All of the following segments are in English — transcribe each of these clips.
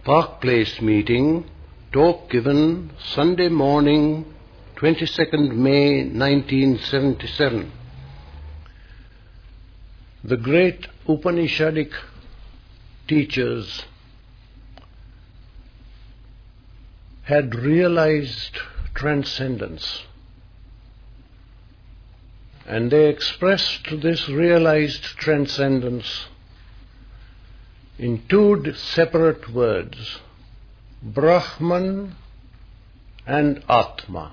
Park Place meeting, talk given Sunday morning, 22nd May 1977. The great Upanishadic teachers had realized transcendence, and they expressed this realized transcendence in two separate words, Brahman and Atma.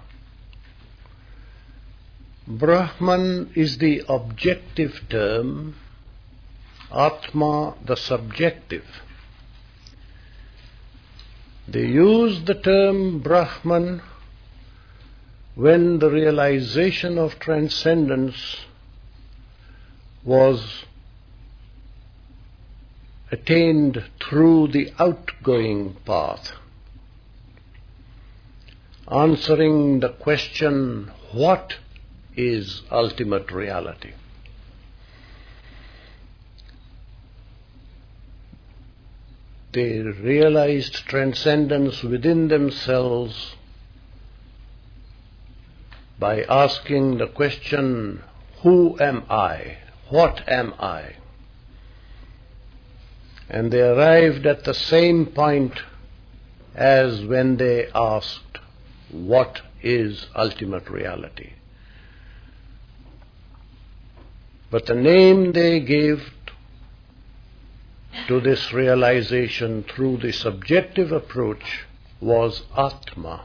Brahman is the objective term, Atma the subjective. They used the term Brahman when the realization of transcendence was attained through the outgoing path, answering the question, what is ultimate reality? They realized transcendence within themselves by asking the question, who am I? What am I? And they arrived at the same point as when they asked, what is ultimate reality? But the name they gave to this realization through the subjective approach was Atma.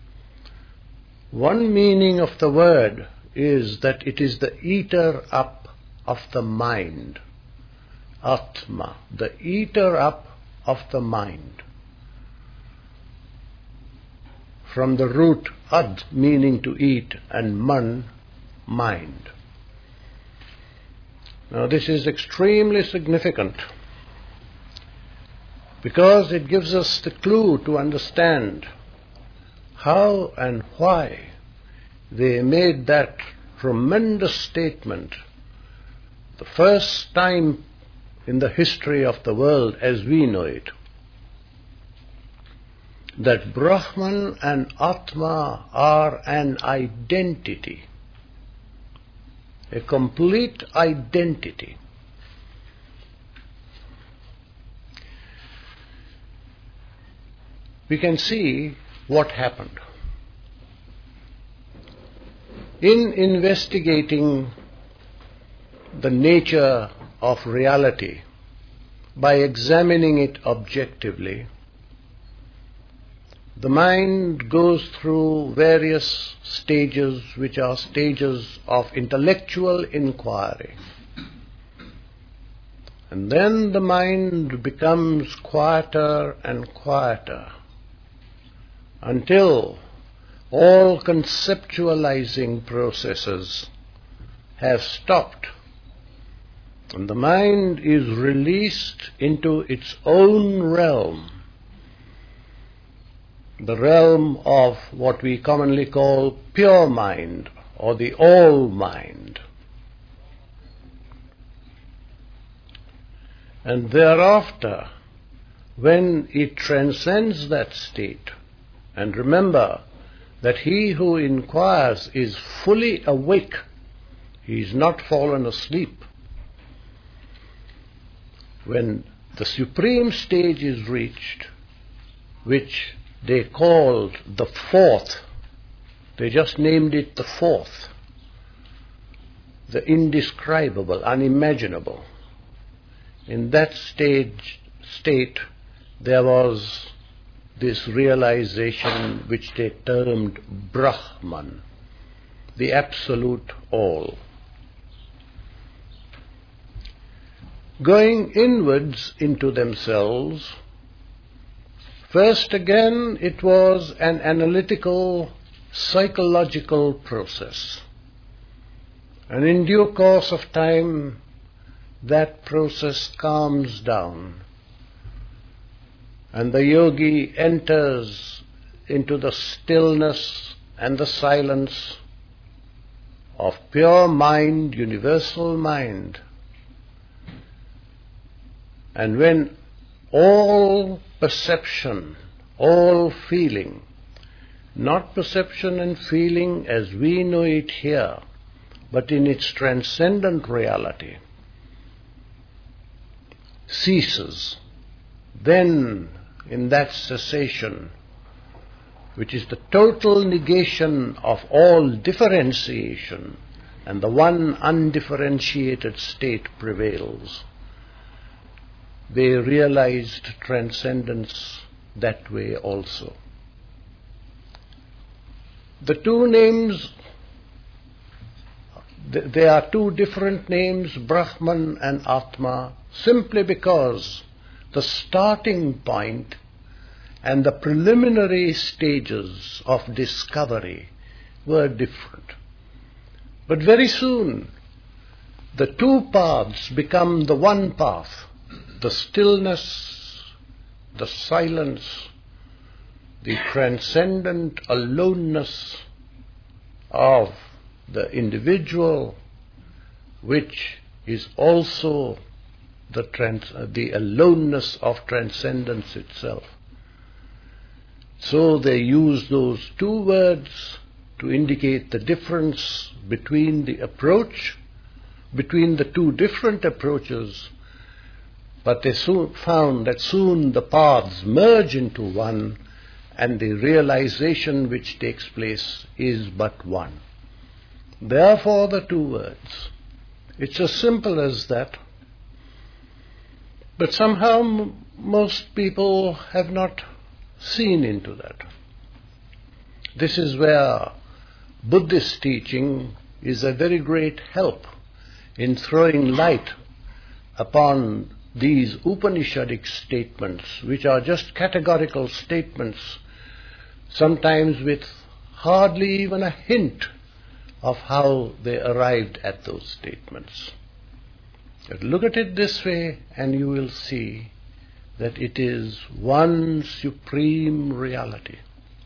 One meaning of the word is that it is the eater up of the mind. Atma, the eater up of the mind. From the root ad, meaning to eat, and man, mind. Now this is extremely significant because it gives us the clue to understand how and why they made that tremendous statement the first time in the history of the world as we know it, that Brahman and Atma are an identity, a complete identity. We can see what happened. In investigating the nature of reality by examining it objectively, the mind goes through various stages which are stages of intellectual inquiry. And then the mind becomes quieter and quieter until all conceptualizing processes have stopped and the mind is released into its own realm, the realm of what we commonly call pure mind or the all mind. And thereafter, when it transcends that state, and remember that he who inquires is fully awake, he is not fallen asleep. When the supreme stage is reached, which they called the fourth, they just named it the fourth, the indescribable, unimaginable. In that state, there was this realization which they termed Brahman, the absolute all. Going inwards into themselves, first again it was an analytical, psychological process. And in due course of time, that process calms down. And the yogi enters into the stillness and the silence of pure mind, universal mind. And when all perception, all feeling, not perception and feeling as we know it here, but in its transcendent reality, ceases, then in that cessation, which is the total negation of all differentiation, and the one undifferentiated state prevails. They realized transcendence that way also. The two names, there are two different names, Brahman and Atma, simply because the starting point and the preliminary stages of discovery were different. But very soon, the two paths become the one path. The stillness, the silence, the transcendent aloneness of the individual, which is also the aloneness of transcendence itself. So they use those two words to indicate the difference between the approach, between the two different approaches, but they soon found that soon the paths merge into one, and the realization which takes place is but one. Therefore the two words. It's as simple as that. But somehow most people have not seen into that. This is where Buddhist teaching is a very great help in throwing light upon these Upanishadic statements, which are just categorical statements, sometimes with hardly even a hint of how they arrived at those statements. But look at it this way and you will see that it is one supreme reality.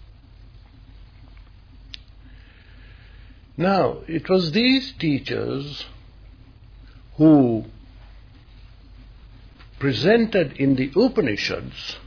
Now, it was these teachers who presented in the Upanishads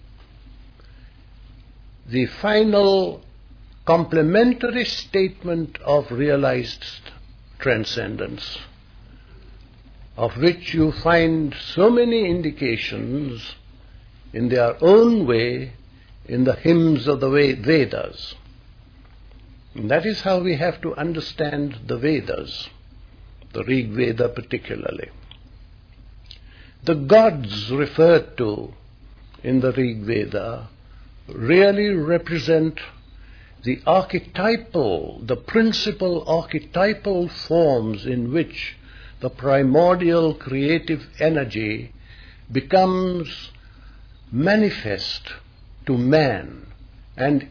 the final complementary statement of realized transcendence, of which you find so many indications in their own way in the hymns of the Vedas. And that is how we have to understand the Vedas, the Rig Veda particularly. The gods referred to in the Rig Veda really represent the principal archetypal forms in which the primordial creative energy becomes manifest to man and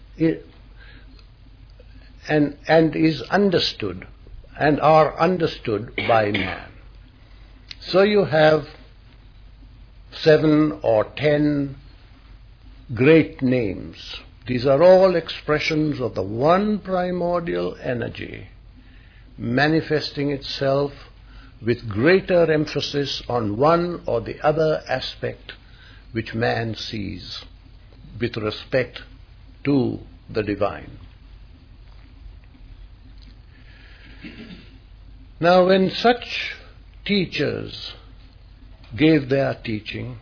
is understood and are understood by man. So you have 7 or 10 great names. These are all expressions of the one primordial energy manifesting itself with greater emphasis on one or the other aspect which man sees with respect to the divine. Now, when such teachers gave their teaching,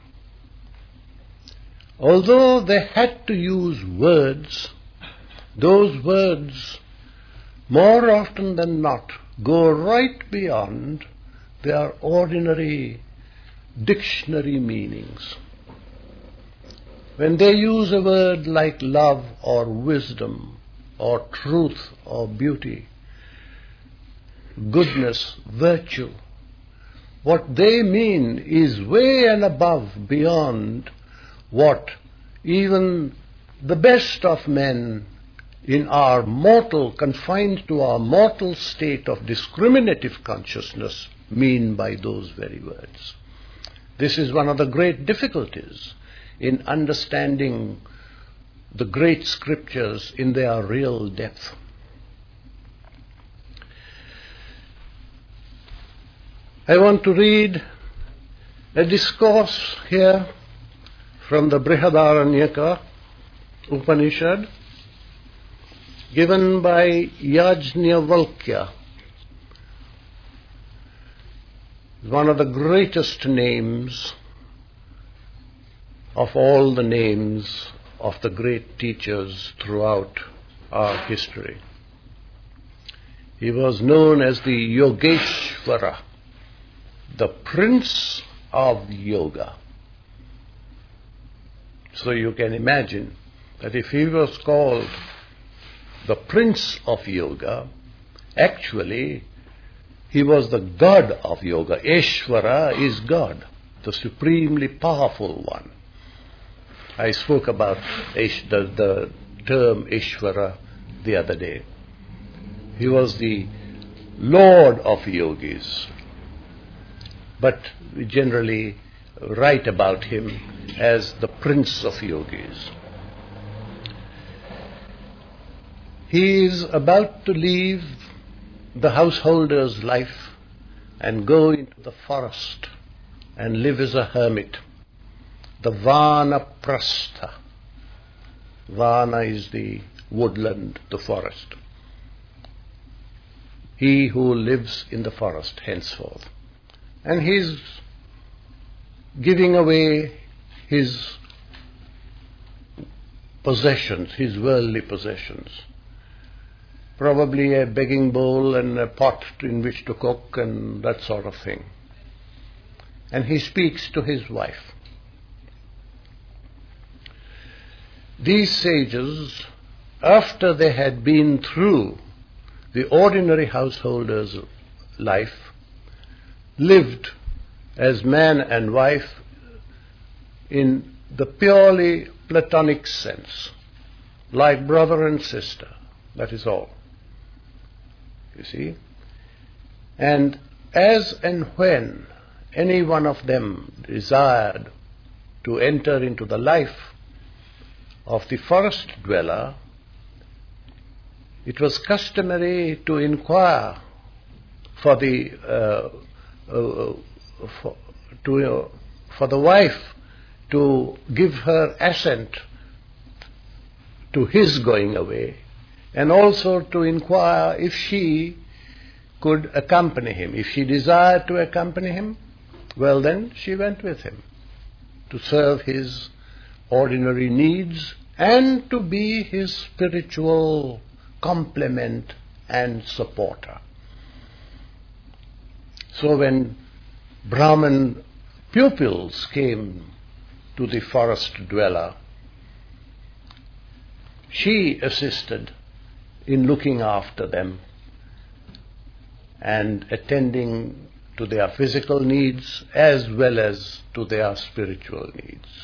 although they had to use words, those words more often than not go right beyond their ordinary dictionary meanings. When they use a word like love or wisdom or truth or beauty, goodness, virtue, what they mean is way and above beyond what even the best of men in our mortal, confined to our mortal state of discriminative consciousness, mean by those very words. This is one of the great difficulties in understanding the great scriptures in their real depth. I want to read a discourse here from the Brihadaranyaka Upanishad, given by Yajnavalkya, one of the greatest names of all the names of the great teachers throughout our history. He was known as the Yogeshvara, the Prince of Yoga. So you can imagine that if he was called the Prince of Yoga, actually he was the God of Yoga. Ishvara is God, the supremely powerful one. I spoke about the term Ishvara the other day. He was the Lord of Yogis, but we generally write about him as the Prince of Yogis. He is about to leave the householder's life and go into the forest and live as a hermit, the Vanaprastha. Vana is the woodland, the forest. He who lives in the forest henceforth. And he is giving away his possessions, his worldly possessions. Probably a begging bowl and a pot in which to cook and that sort of thing. And he speaks to his wife. These sages, after they had been through the ordinary householder's life, lived as man and wife in the purely platonic sense, like brother and sister, that is all. You see? And as and when any one of them desired to enter into the life of the forest dweller, it was customary to inquire for the wife to give her assent to his going away, and also to inquire if she could accompany him. If she desired to accompany him, well then she went with him to serve his ordinary needs and to be his spiritual complement and supporter. So when Brahman pupils came to the forest dweller, she assisted in looking after them and attending to their physical needs as well as to their spiritual needs.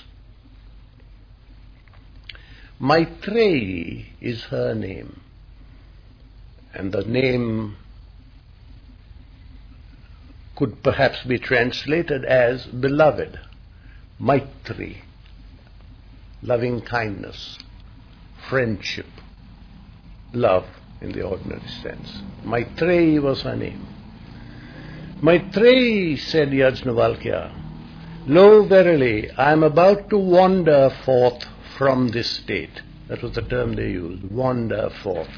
Maitreyi is her name, and the name could perhaps be translated as beloved, Maitri, loving kindness, friendship, love in the ordinary sense. Maitreyi was her name. Maitreyi, said Yajnavalkya, lo, verily, I am about to wander forth from this state. That was the term they used, wander forth.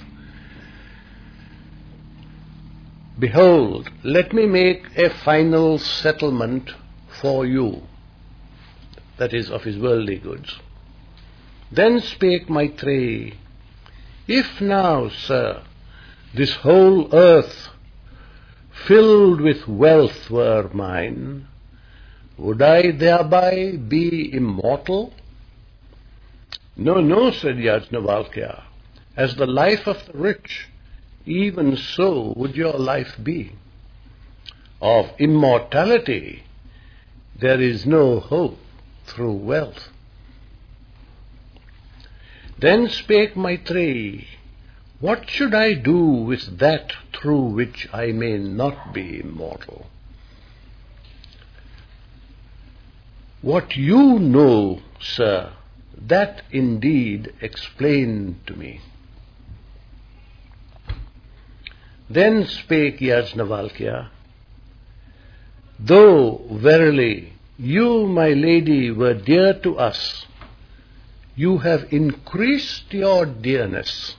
Behold, let me make a final settlement for you, that is, of his worldly goods. Then spake Maitreyi, if now, sir, this whole earth filled with wealth were mine, would I thereby be immortal? No, no, said Yajnavalkya. As the life of the rich, even so would your life be. Of immortality there is no hope through wealth. Then spake Maitreyi, what should I do with that through which I may not be immortal? What you know, sir, that indeed explain to me. Then spake Yajnavalkya, though verily You, my lady, were dear to us. You have increased your dearness.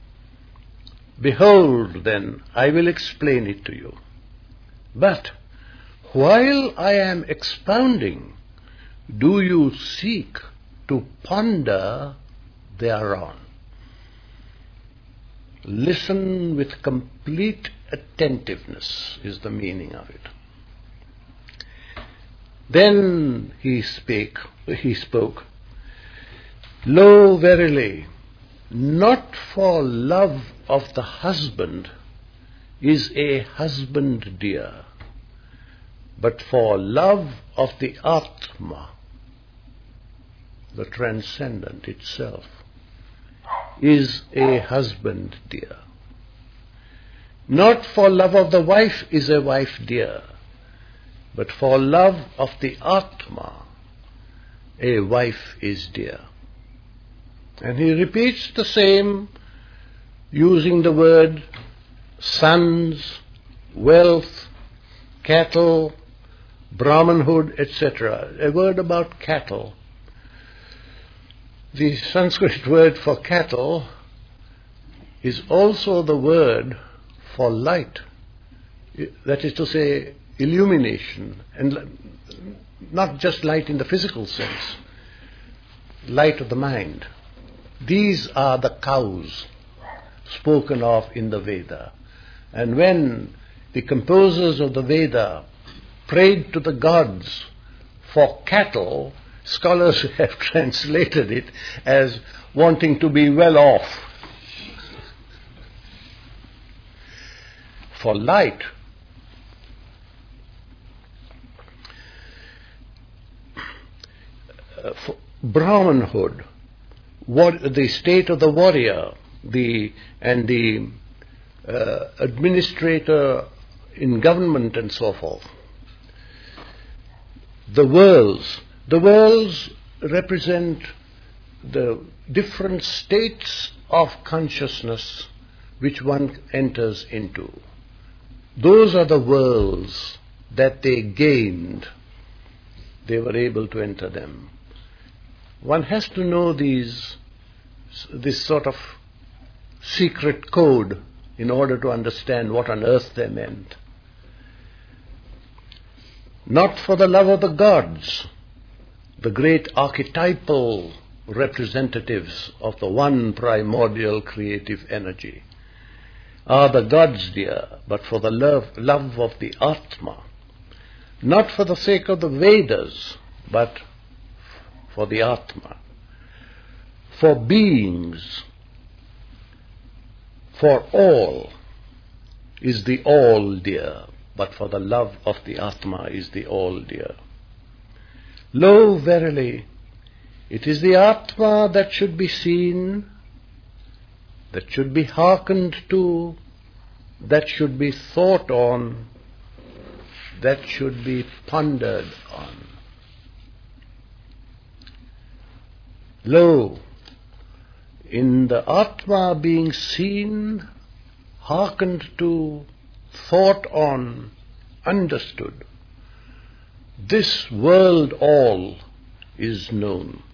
Behold, then, I will explain it to you. But while I am expounding, do you seek to ponder thereon? Listen with complete attentiveness is the meaning of it. Then he spoke, Lo, verily, not for love of the husband is a husband dear, but for love of the Atma, the transcendent itself, is a husband dear. Not for love of the wife is a wife dear, but for love of the Atma, a wife is dear. And he repeats the same, using the word sons, wealth, cattle, Brahmanhood, etc. A word about cattle. The Sanskrit word for cattle is also the word for light. That is to say, illumination, and not just light in the physical sense, light of the mind. These are the cows spoken of in the Veda. And when the composers of the Veda prayed to the gods for cattle, scholars have translated it as wanting to be well off. For light, for Brahmanhood, the state of the warrior, the administrator in government and so forth. The worlds represent the different states of consciousness which one enters into. Those are the worlds that they gained. They were able to enter them. One has to know this sort of secret code in order to understand what on earth they meant. Not for the love of the gods, the great archetypal representatives of the one primordial creative energy, are the gods dear, but for the love of the Atma. Not for the sake of the Vedas, but for the Atma. For beings, for all is the all dear, but for the love of the Atma is the all dear. Lo, verily, it is the Atma that should be seen, that should be hearkened to, that should be thought on, that should be pondered on. Lo, in the Atma being seen, hearkened to, thought on, understood, this world all is known.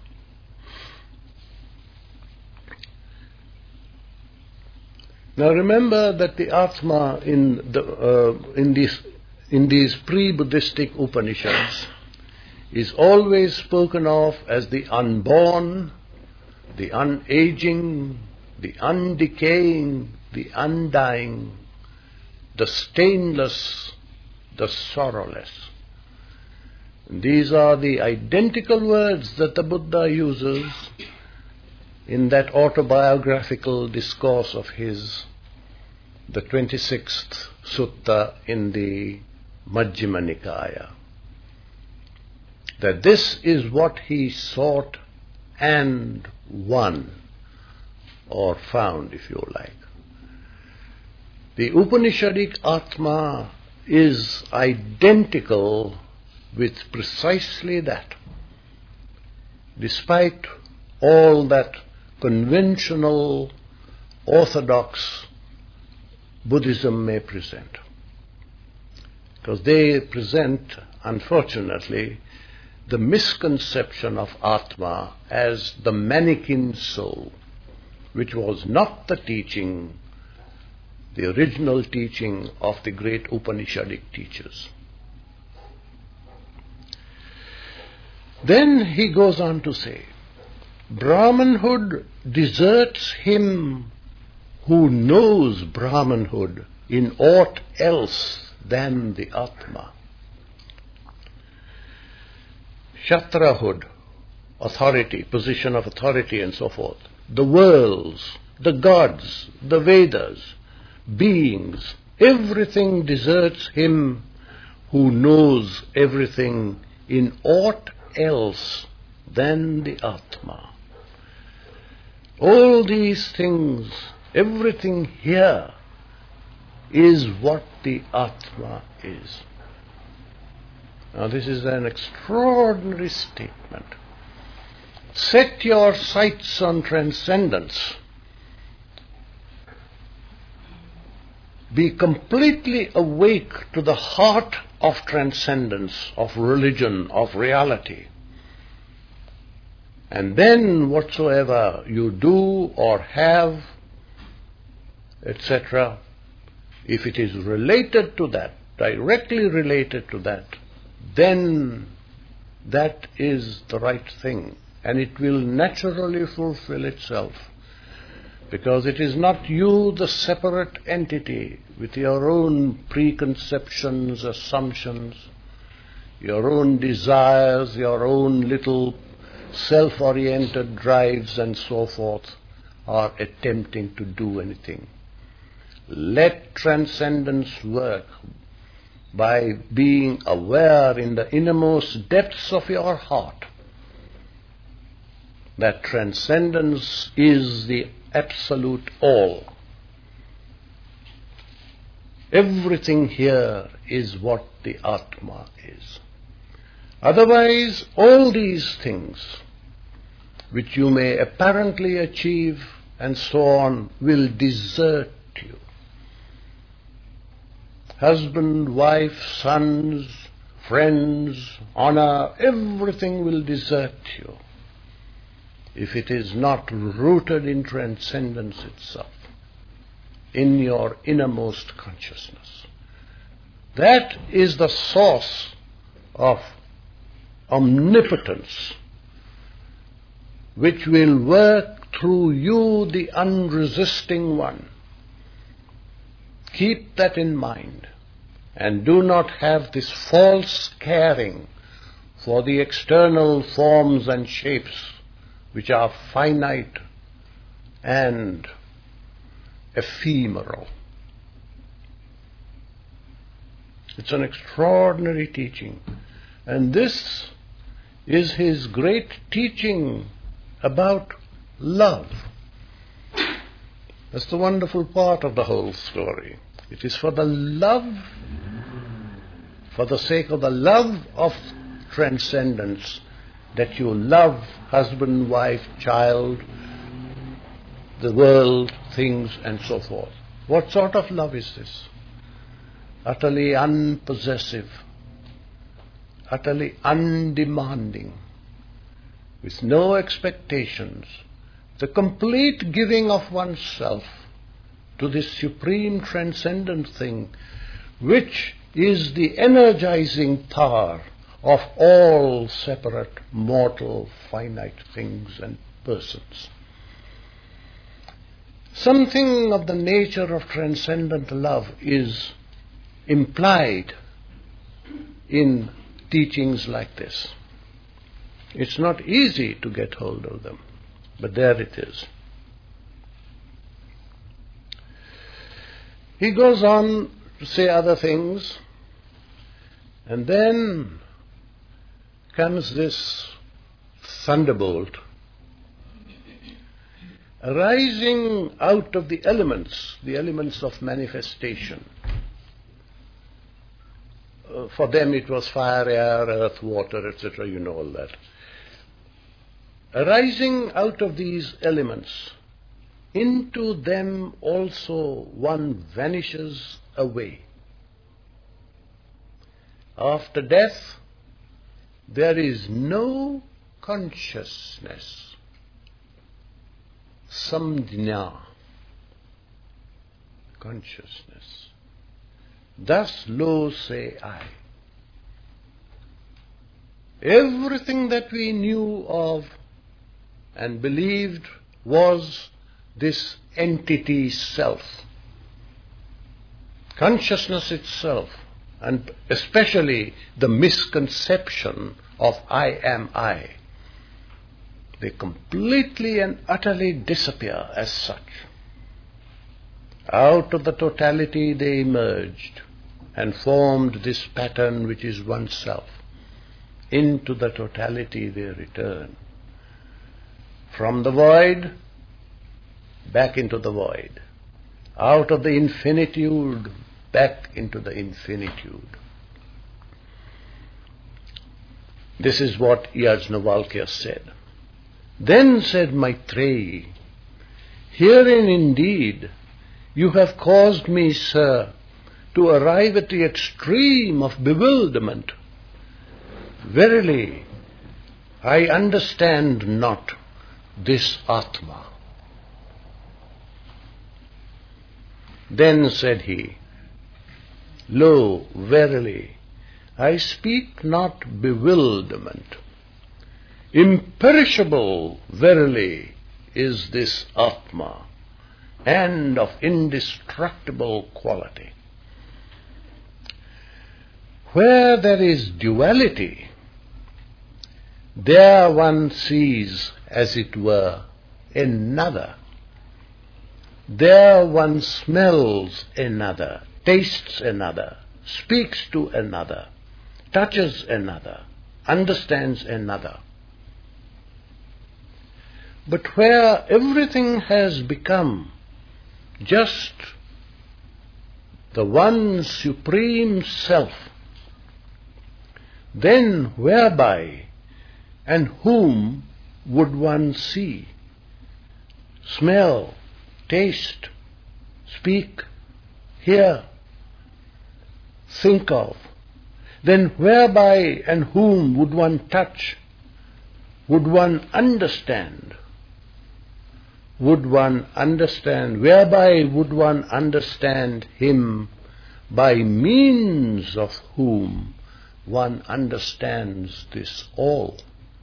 Now remember that the Atma in these pre-Buddhistic Upanishads is always spoken of as the unborn, the unaging, the undecaying, the undying, the stainless, the sorrowless. And these are the identical words that the Buddha uses in that autobiographical discourse of his, the 26th sutta in the Majjhima Nikaya. That this is what he sought and won, or found, if you like. The Upanishadic Atma is identical with precisely that, despite all that conventional, orthodox Buddhism may present. Because they present, unfortunately, the misconception of Atma as the mannequin soul, which was not the teaching, the original teaching of the great Upanishadic teachers. Then he goes on to say, Brahmanhood deserts him who knows Brahmanhood in aught else than the Atma. Kshatrahood, authority, position of authority and so forth, the worlds, the gods, the Vedas, beings, everything deserts him who knows everything in aught else than the Atma. All these things, everything here is what the Atma is. Now this is an extraordinary statement. Set your sights on transcendence. Be completely awake to the heart of transcendence, of religion, of reality. And then whatsoever you do or have, etc., if it is related to that, directly related to that, then that is the right thing, and it will naturally fulfill itself, because it is not you, the separate entity, with your own preconceptions, assumptions, your own desires, your own little self-oriented drives and so forth, are attempting to do anything. Let transcendence work by being aware in the innermost depths of your heart that transcendence is the absolute all. Everything here is what the Atma is. Otherwise, all these things which you may apparently achieve and so on will desert you. Husband, wife, sons, friends, honor, everything will desert you if it is not rooted in transcendence itself, in your innermost consciousness. That is the source of omnipotence, which will work through you, the unresisting one. Keep that in mind, and do not have this false caring for the external forms and shapes which are finite and ephemeral. It's an extraordinary teaching, and this is his great teaching about love. That's the wonderful part of the whole story. It is for the love, for the sake of the love of transcendence, that you love husband, wife, child, the world, things, and so forth. What sort of love is this? Utterly unpossessive, utterly undemanding, with no expectations, the complete giving of oneself to this supreme transcendent thing, which is the energizing power of all separate, mortal, finite things and persons. Something of the nature of transcendent love is implied in teachings like this. It's not easy to get hold of them, but there it is. He goes on to say other things, and then comes this thunderbolt arising out of the elements of manifestation. For them it was fire, air, earth, water, etc., you know all that. Arising out of these elements, into them also one vanishes away. After death, there is no consciousness, samjna, consciousness. Thus lo say I. Everything that we knew of and believed was this entity self, consciousness itself, and especially the misconception of I am I. They completely and utterly disappear as such. Out of the totality they emerged and formed this pattern which is oneself. Into the totality they return. From the void, back into the void. Out of the infinitude, back into the infinitude. This is what Yajnavalkya said. Then said Maitreyi, herein indeed you have caused me, sir, to arrive at the extreme of bewilderment. Verily, I understand not this Atma. Then said he, lo, verily, I speak not bewilderment. Imperishable, verily, is this Atma, and of indestructible quality. Where there is duality, there one sees, as it were, another. There one smells another, tastes another, speaks to another, touches another, understands another. But where everything has become just the one supreme self, then whereby and whom would one see, smell, taste, speak, hear, think of? Then whereby and whom would one touch? Would one understand? Would one understand? Whereby would one understand him, by means of whom one understands this all?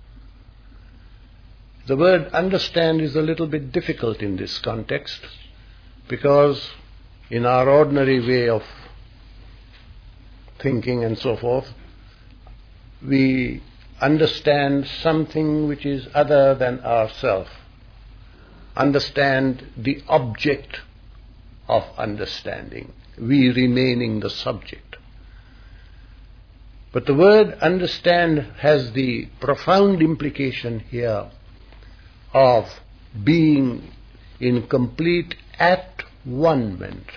The word understand is a little bit difficult in this context, because in our ordinary way of thinking and so forth, we understand something which is other than ourself, understand the object of understanding, we remaining the subject. But the word understand has the profound implication here of being in complete at-one-ment.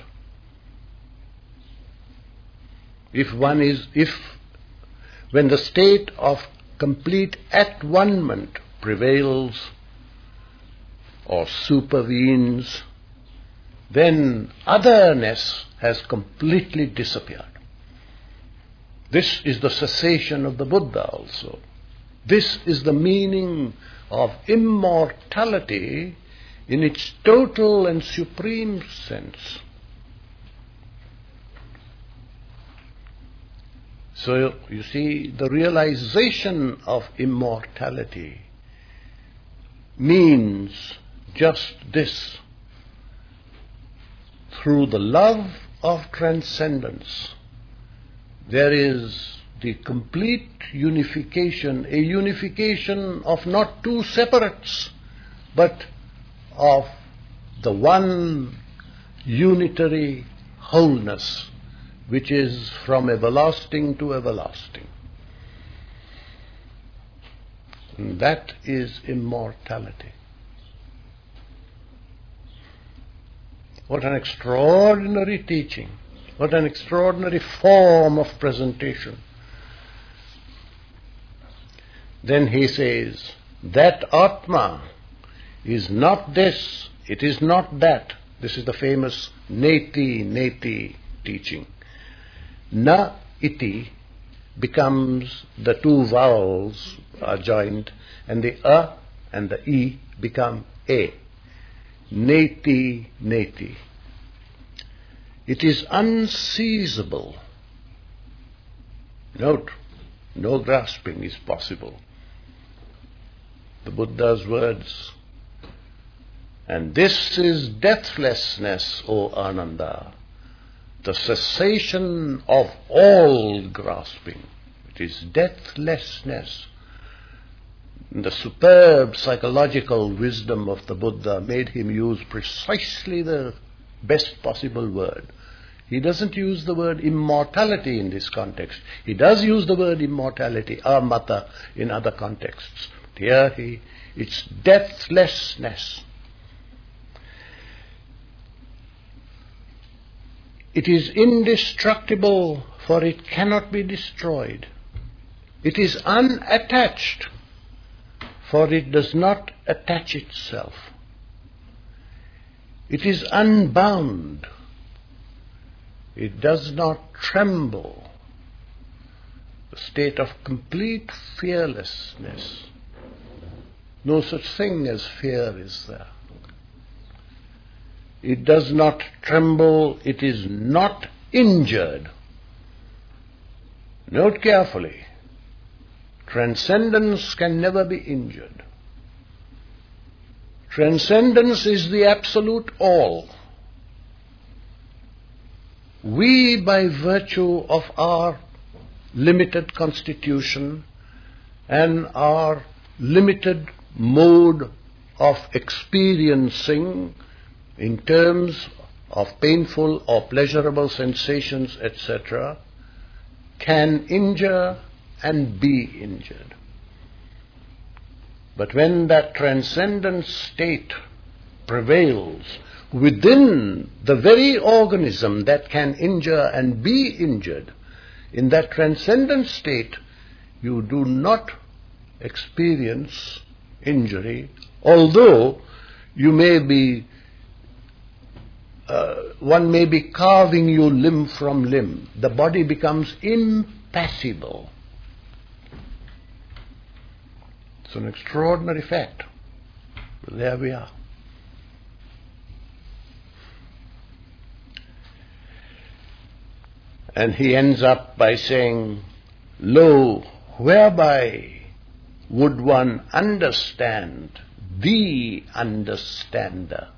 When the state of complete at-one-ment prevails or supervenes, then otherness has completely disappeared. This is the cessation of the Buddha also. This is the meaning of immortality in its total and supreme sense. So you see, the realization of immortality means just this: through the love of transcendence, there is the complete unification, a unification of not two separates, but of the one unitary wholeness, which is from everlasting to everlasting. And that is immortality. What an extraordinary teaching. What an extraordinary form of presentation. Then he says, that Atma is not this, it is not that. This is the famous Neti teaching. Na iti, becomes, the two vowels are joined, and the A and the E become A. Neti, neti. It is unseizable. Note, no grasping is possible. The Buddha's words. And this is deathlessness, O Ananda, the cessation of all grasping. It is deathlessness. The superb psychological wisdom of the Buddha made him use precisely the best possible word. He doesn't use the word immortality in this context. He does use the word immortality, amata, in other contexts. But here it's deathlessness. It is indestructible, for it cannot be destroyed. It is unattached, for it does not attach itself. It is unbound. It does not tremble. The state of complete fearlessness. No such thing as fear is there. It does not tremble. It is not injured. Note carefully. Transcendence can never be injured. Transcendence is the absolute all. We, by virtue of our limited constitution and our limited mode of experiencing in terms of painful or pleasurable sensations, etc., can injure and be injured. But when that transcendent state prevails within the very organism that can injure and be injured, in that transcendent state you do not experience injury, although you may be one may be carving you limb from limb. The body becomes impassible. It's an extraordinary fact. But there we are. And he ends up by saying, lo, whereby would one understand the understander?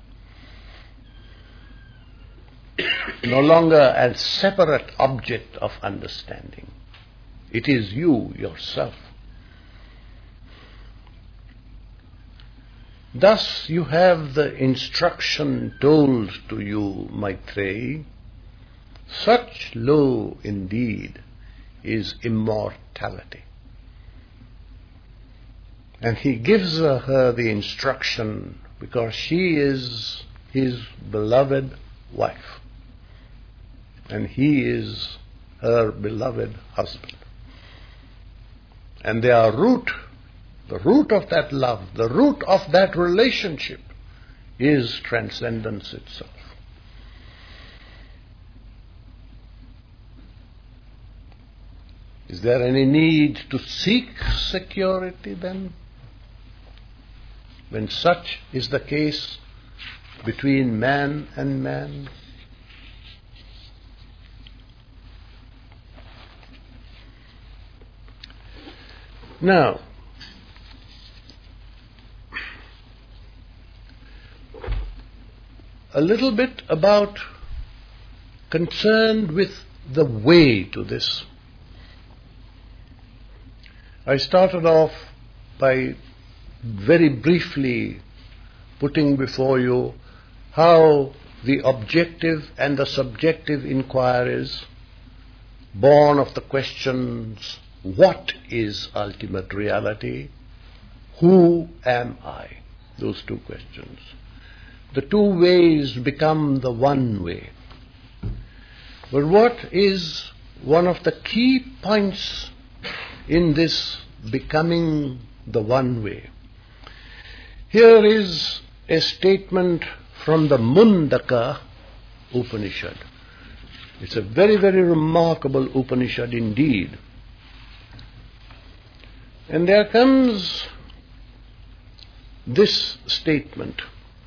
No longer a separate object of understanding. It is you yourself. Thus you have the instruction told to you, Maitreyi. Such, lo, indeed, is immortality. And he gives her the instruction because she is his beloved wife. And he is her beloved husband. And their root, the root of that love, the root of that relationship is transcendence itself. Is there any need to seek security then? When such is the case between man and man? Now, a little bit about concerned with the way to this. I started off by very briefly putting before you how the objective and the subjective inquiries, born of the questions, what is ultimate reality? Who am I? Those two questions. The two ways become the one way. But what is one of the key points in this becoming the one way? Here is a statement from the Mundaka Upanishad. It's a very, very remarkable Upanishad indeed. And there comes this statement,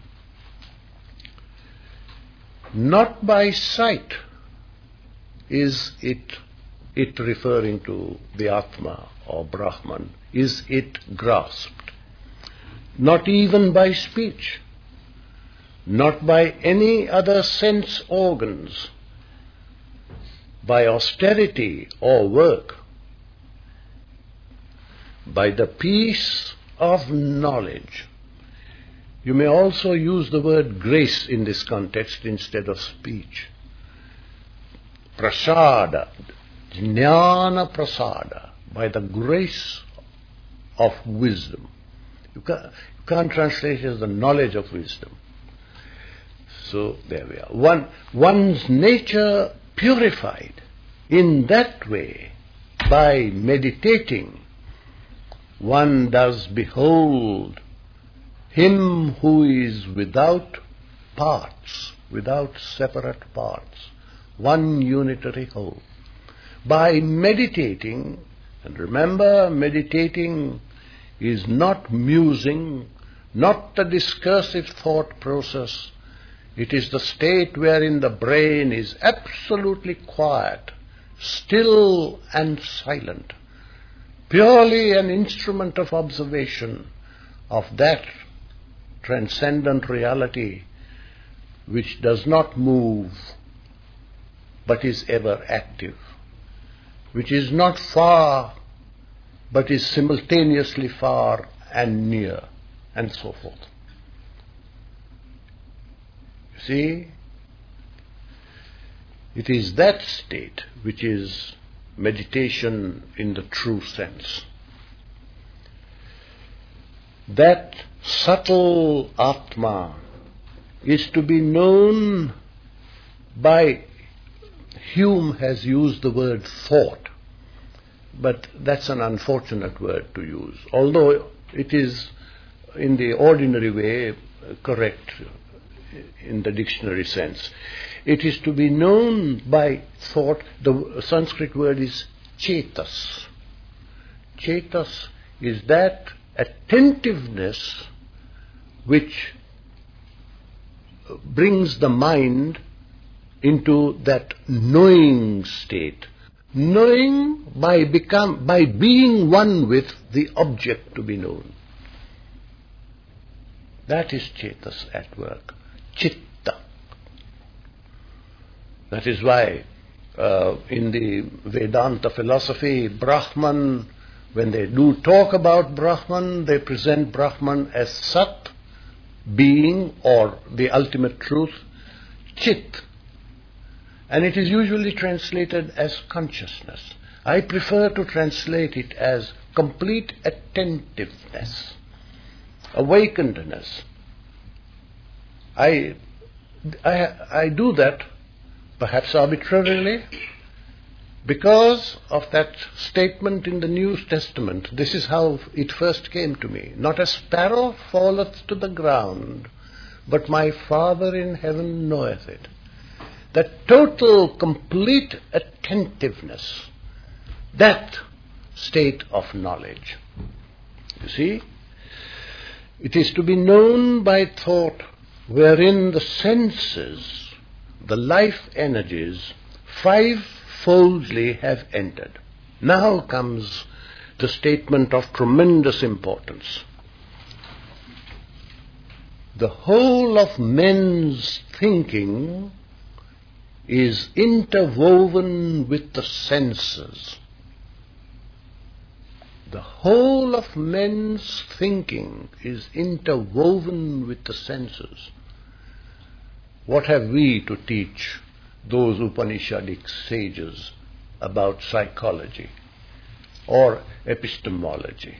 not by sight is it referring to the Atma or Brahman, is it grasped. Not even by speech, not by any other sense organs, by austerity or work, by the peace of knowledge. You may also use the word grace in this context instead of speech. Prasada, jnana prasada, by the grace of wisdom. You can't translate it as the knowledge of wisdom. So there we are. One's nature purified in that way, by meditating, one does behold Him who is without parts, without separate parts, one unitary whole. By meditating, and remember, meditating is not musing, not the discursive thought process. It is the state wherein the brain is absolutely quiet, still and silent, purely an instrument of observation of that transcendent reality which does not move but is ever active, which is not far but is simultaneously far and near, and so forth. You see, it is that state which is meditation in the true sense. That subtle Atma is to be known by, Hume has used the word thought, but that's an unfortunate word to use, although it is in the ordinary way correct in the dictionary sense. It is to be known by thought. The Sanskrit word is chetas. Chetas is that attentiveness which brings the mind into that knowing state. Knowing by being one with the object to be known. That is chetas at work. Chitta. That is why in the Vedanta philosophy, Brahman, when they do talk about Brahman, they present Brahman as Sat, being, or the ultimate truth, Chit. And it is usually translated as consciousness. I prefer to translate it as complete attentiveness, awakenedness. I do that, perhaps arbitrarily, because of that statement in the New Testament. This is how it first came to me. Not a sparrow falleth to the ground, but my Father in heaven knoweth it. That total, complete attentiveness, that state of knowledge. You see, it is to be known by thought, wherein the senses, the life energies, fivefoldly have entered. Now comes the statement of tremendous importance. The whole of men's thinking is interwoven with the senses. The whole of men's thinking is interwoven with the senses. What have we to teach those Upanishadic sages about psychology or epistemology?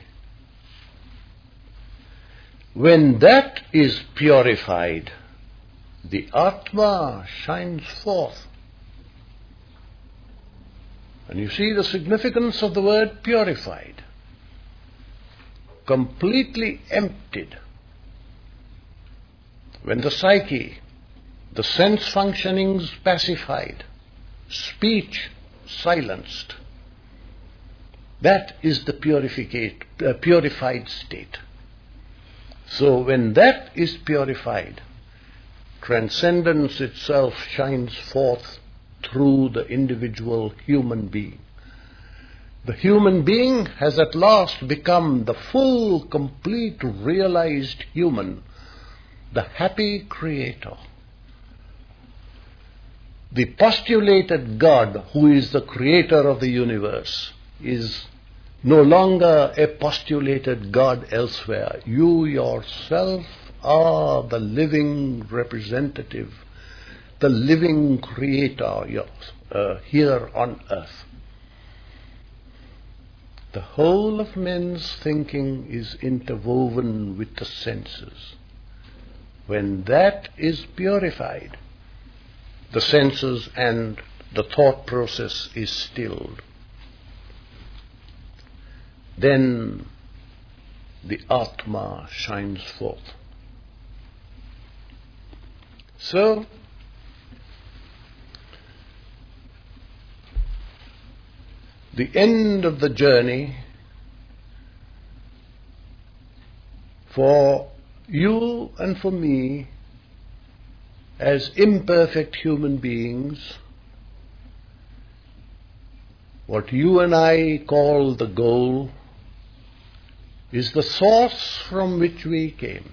When that is purified, the Atma shines forth. And you see the significance of the word purified. Completely emptied. When the psyche, the sense functionings pacified, speech silenced, That is the purified state. So when that is purified, transcendence itself shines forth through the individual human being. The human being has at last become the full, complete, realized human, the happy creator. The postulated God, who is the creator of the universe, is no longer a postulated God elsewhere. You yourself are the living representative, the living creator here on earth. The whole of men's thinking is interwoven with the senses. When that is purified, the senses and the thought process is stilled. Then the Atma shines forth. So, the end of the journey for you and for me as imperfect human beings, what you and I call the goal, is the source from which we came.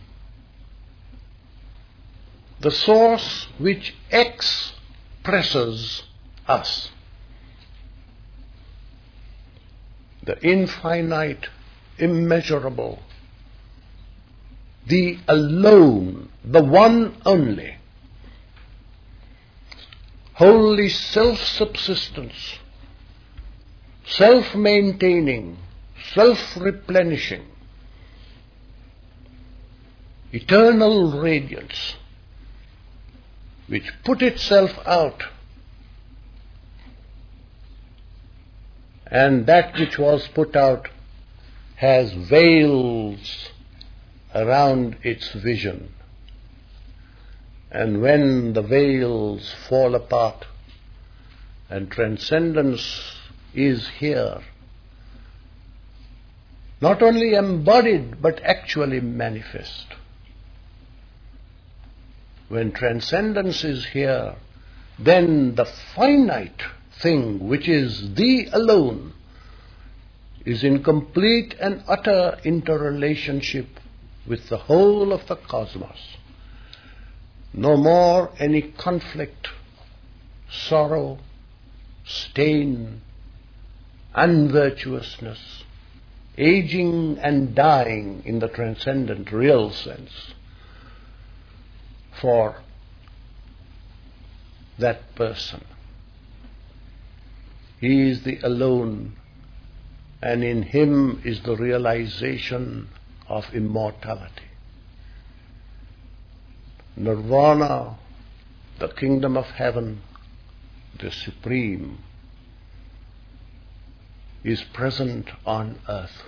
The source which expresses us. The infinite, immeasurable, the alone, the one only, wholly self-subsistence, self-maintaining, self-replenishing, eternal radiance, which put itself out, and that which was put out has veils around its vision. And when the veils fall apart and transcendence is here, not only embodied but actually manifest. When transcendence is here, then the finite thing, which is the alone, is in complete and utter interrelationship with the whole of the cosmos. No more any conflict, sorrow, stain, unvirtuousness, aging and dying in the transcendent real sense for that person. He is the alone, and in him is the realization of immortality. Nirvana, the kingdom of heaven, the supreme, is present on earth.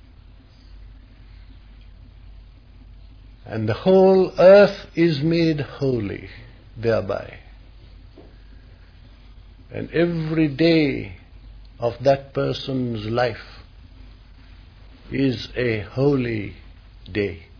And the whole earth is made holy thereby. And every day of that person's life is a holy day.